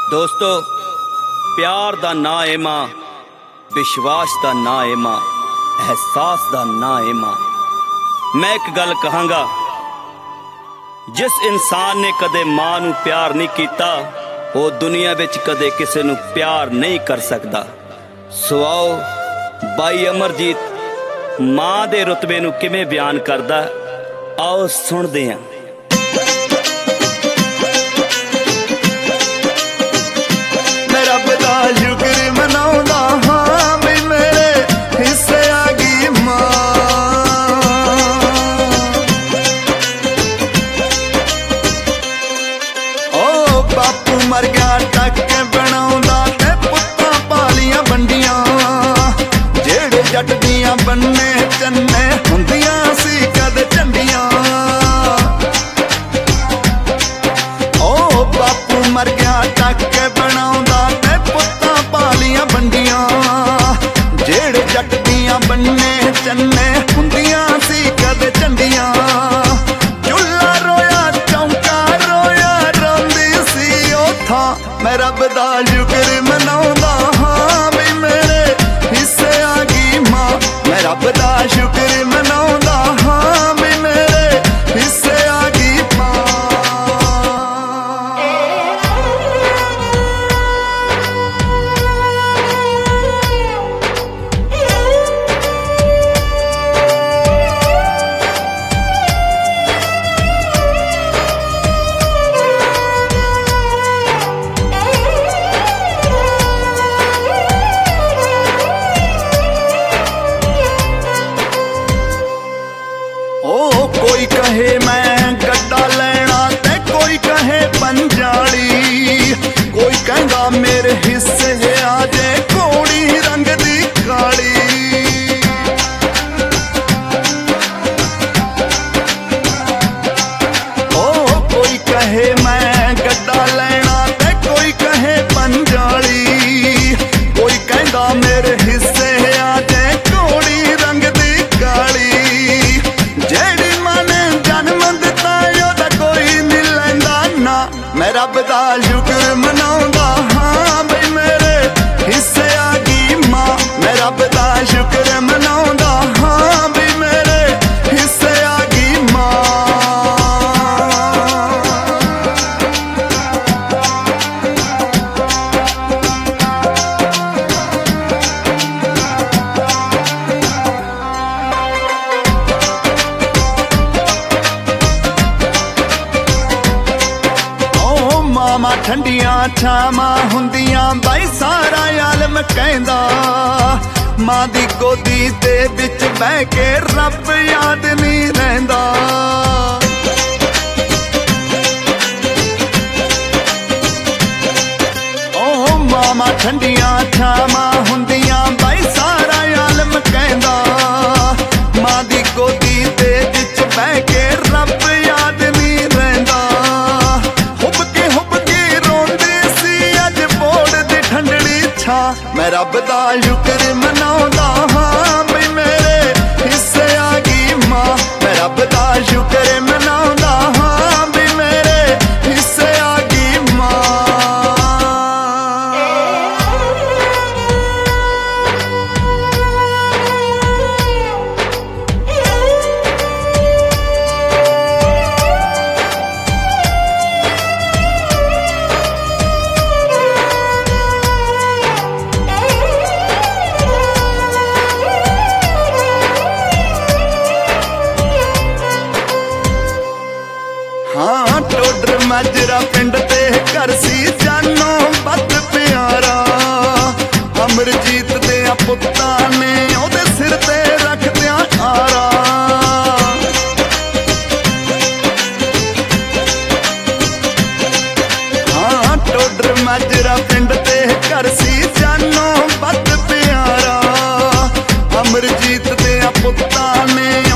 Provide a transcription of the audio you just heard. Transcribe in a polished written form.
दोस्तों प्यार दा ना है मां, विश्वास दा ना है मां, एहसास दा ना है मां। मैं एक गल कहांगा, जिस इंसान ने कदे मां नू प्यार नहीं कीता वो दुनिया विच कदे किसे नू प्यार नहीं कर सकदा। सो आओ बाई अमरजीत मां दे रुतबे नू किवें बयान करदा, आओ सुनदे हां। रब दा शुक्र मनाउंदा हां भी मेरे हिस्से आ गई मां। ओ बापू मर गया टक बनाउंदा ते पुत्तां पालियां बंडियां, जेड़े जट दियां बन्ने चन्ने हुंदियां सी कद झंडियां। ओ बापू मर गया टक बनाउंदा बंडियां, जेड़े जट दियां बन्ने चन्ने हुंदियां सी कदे झंडियां। चुल्ला रोया चौंका रोया रोंदी सी ओथां, मैं रब दा शुक्र मनाउंदा हां भी मेरे हिस्से आ गई मां। मैं रब दा शुक्र मनाउंदा हां भी मेरे हिस्से आ गई मां। कोई कहे मैं गड्डा लेना ते कोई कहे पंजाली, कोई कहंदा मेरे हिस्से आ जे घोड़ी रंग दी काली। ओ कोई कहे मैं गड्डा लेना ते कोई कहे पंजाली, कोई कहंदा मेरे हिस्से आ जे घोड़ी रंग दी काली। मैं रब दा शुक्र मनाउंदा हां बई मेरे हिस्से आ गई मां। मैं रब दा शुक्र मनाउंदा हां बई मेरे हिस्से आ गई मां। मामा ठंडियां छावां हुंदियां बाई सारा आलम कहंदा, मां दी गोदी दे विच बह के रब याद नहीं रहिंदा। ओ मामा ठंडियां छावां हुंदियां बाई सारा आलम कहंदा, मां दी गोदी दे विच बह के रब याद नहीं रहिंदा। मैं रब दा शुक्र मनाउंदा हां बई मेरे हिस्से आ गई मां। मैं रब दा शुक्र मनाउंदा हां बई मेरे हिस्से आ गई मां। हाँ टोडर माजरा पिंड ते घर सी जानो बद प्यारा, अमरजीत दे पुत्तां ने ओदे सिर ते रख दिया आरा। हाँ टोडर माजरा पिंड ते घर सी जानो बद प्यारा, अमरजीत दे पुत्तां ने